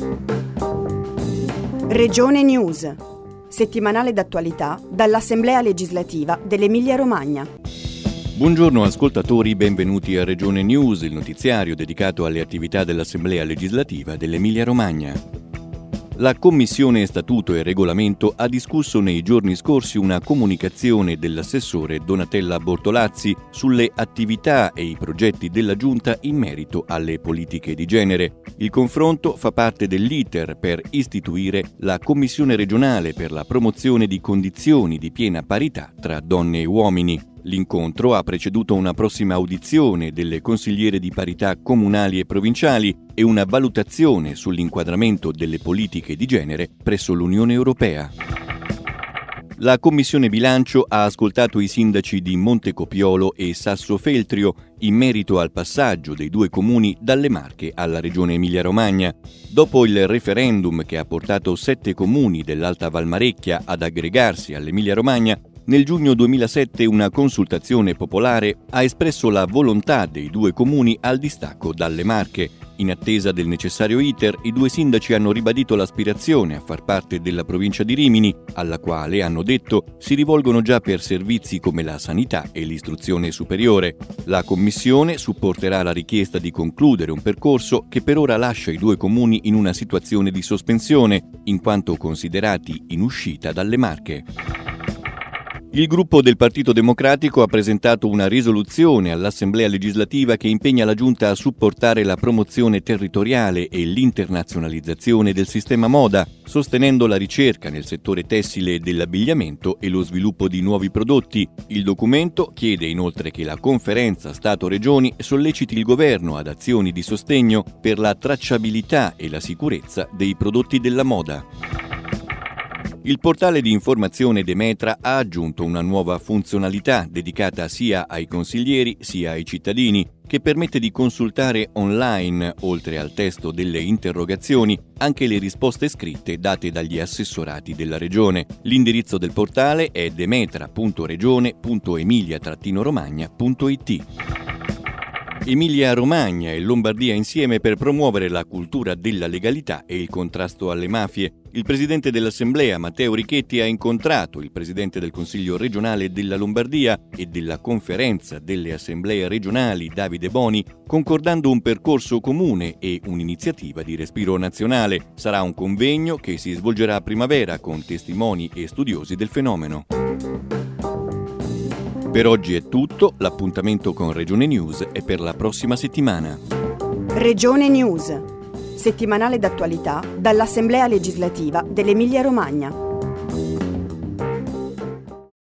Regione News, settimanale d'attualità dall'Assemblea legislativa dell'Emilia-Romagna. Buongiorno ascoltatori, benvenuti a Regione News, il notiziario dedicato alle attività dell'Assemblea legislativa dell'Emilia-Romagna. La Commissione Statuto e Regolamento ha discusso nei giorni scorsi una comunicazione dell'assessore Donatella Bortolazzi sulle attività e i progetti della Giunta in merito alle politiche di genere. Il confronto fa parte dell'iter per istituire la Commissione regionale per la promozione di condizioni di piena parità tra donne e uomini. L'incontro ha preceduto una prossima audizione delle consigliere di parità comunali e provinciali e una valutazione sull'inquadramento delle politiche di genere presso l'Unione Europea. La Commissione Bilancio ha ascoltato i sindaci di Montecopiolo e Sassofeltrio in merito al passaggio dei due comuni dalle Marche alla Regione Emilia-Romagna. Dopo il referendum che ha portato 7 comuni dell'Alta Valmarecchia ad aggregarsi all'Emilia-Romagna, nel giugno 2007 una consultazione popolare ha espresso la volontà dei due comuni al distacco dalle Marche. In attesa del necessario iter, i due sindaci hanno ribadito l'aspirazione a far parte della provincia di Rimini, alla quale, hanno detto, si rivolgono già per servizi come la sanità e l'istruzione superiore. La Commissione supporterà la richiesta di concludere un percorso che per ora lascia i due comuni in una situazione di sospensione, in quanto considerati in uscita dalle Marche. Il gruppo del Partito Democratico ha presentato una risoluzione all'Assemblea legislativa che impegna la Giunta a supportare la promozione territoriale e l'internazionalizzazione del sistema moda, sostenendo la ricerca nel settore tessile e dell'abbigliamento e lo sviluppo di nuovi prodotti. Il documento chiede inoltre che la Conferenza Stato-Regioni solleciti il Governo ad azioni di sostegno per la tracciabilità e la sicurezza dei prodotti della moda. Il portale di informazione Demetra ha aggiunto una nuova funzionalità dedicata sia ai consiglieri sia ai cittadini, che permette di consultare online, oltre al testo delle interrogazioni, anche le risposte scritte date dagli assessorati della Regione. L'indirizzo del portale è demetra.regione.emilia-romagna.it. Emilia-Romagna e Lombardia insieme per promuovere la cultura della legalità e il contrasto alle mafie. Il presidente dell'Assemblea, Matteo Richetti, ha incontrato il presidente del Consiglio regionale della Lombardia e della Conferenza delle Assemblee regionali, Davide Boni, concordando un percorso comune e un'iniziativa di respiro nazionale. Sarà un convegno che si svolgerà a primavera con testimoni e studiosi del fenomeno. Per oggi è tutto, l'appuntamento con Regione News è per la prossima settimana. Regione News, settimanale d'attualità dall'Assemblea legislativa dell'Emilia-Romagna.